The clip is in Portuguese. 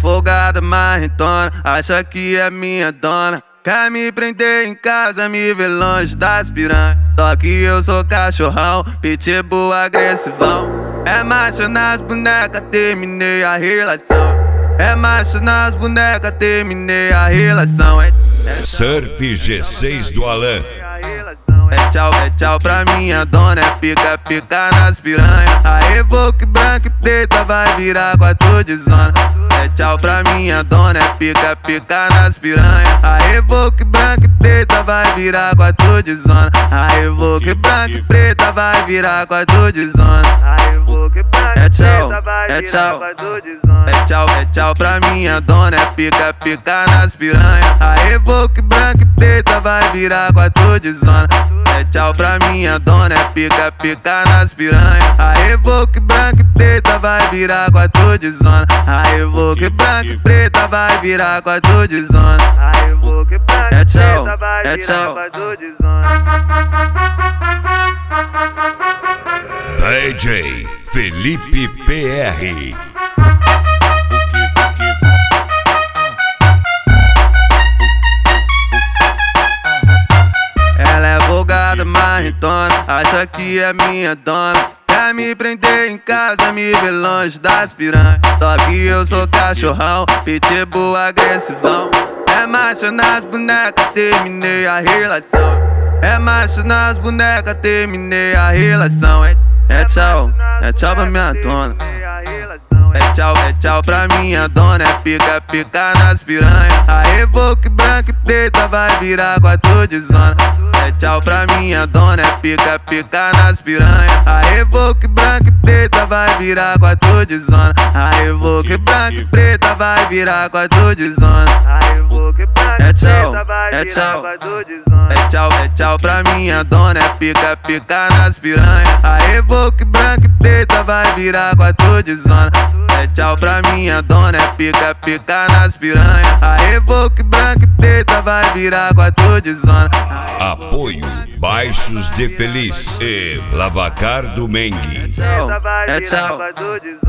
folgada marretona, acha que é minha dona. Quer me prender em casa, me ver longe das piranhas. Só que eu sou cachorrão, pitbull agressivão. É macho nas bonecas, terminei a relação. É macho nas bonecas, terminei a relação. Surf G6 do Alan. É tchau pra minha dona, é pica, pica nas piranha. A Evoque branca e preta vai virar 4 de zona. É tchau pra minha dona, é pica, pica nas piranha. A Evoque branca e preta vai virar 4 de zona. A Evoque branca e preta vai virar 4 de zona. É tchau, é tchau. É tchau pra minha dona, é pica, pica nas piranha. A Evoque branca e preta vai virar 4 de zona. É tchau pra minha dona, é pica, pica nas piranha. A Evoque branca e preta vai virar 4 de zona. A Evoque branca e preta vai virar 4 de zona. É tchau, é tchau. DJ Felipe PR. Ela é folgada marretona, acha que é minha dona. Quer me prender em casa, me ver longe das piranhas. Só que eu sou cachorrão, pitbull agressivão. É macho nas bonecas, terminei a relação. É macho nas bonecas, terminei a relação. É tchau pra minha dona. É tchau pra minha dona, é pica, pica nas piranha. A Evoque branca e preta vai virar 4 de zona. É tchau pra minha dona, é pica, pica nas piranha. A Evoque branca e preta vai virar 4 de zona. A Evoque branca e preta vai virar 4 de zona. É tchau, é tchau. É tchau pra minha dona, é pica, pica nas piranha. A Evoque branca e preta vai virar 4 de zona. É tchau pra minha dona, é pica, pica nas piranha. A Evoque branca e preta vai virar 4 de zona. Apoio Baixos de Feliz e Lavacar do Mengue. É tchau.